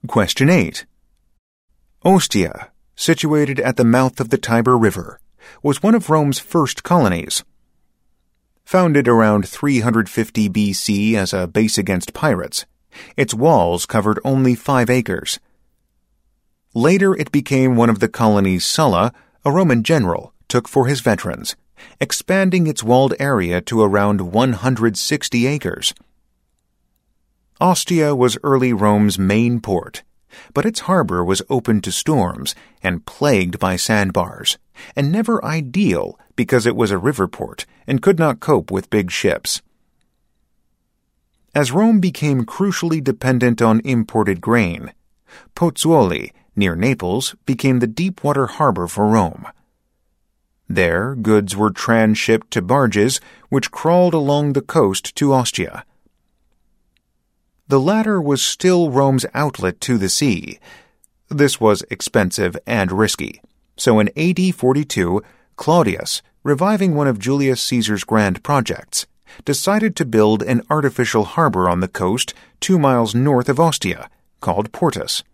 Question 8. Ostia, situated at the mouth of the Tiber River, was one of Rome's first colonies. Founded around 350 BC as a base against pirates, its walls covered only 5 acres. Later it became one of the colonies Sulla, a Roman general, took for his veterans, expanding its walled area to around 160 acres. Ostia was early Rome's main port, but its harbor was open to storms and plagued by sandbars, and never ideal because it was a river port and could not cope with big ships. As Rome became crucially dependent on imported grain, Pozzuoli, near Naples, became the deep-water harbor for Rome. There, goods were transshipped to barges which crawled along the coast to Ostia. The latter was still Rome's outlet to the sea. This was expensive and risky, so in AD 42, Claudius, reviving one of Julius Caesar's grand projects, decided to build an artificial harbor on the coast 2 miles north of Ostia, called Portus.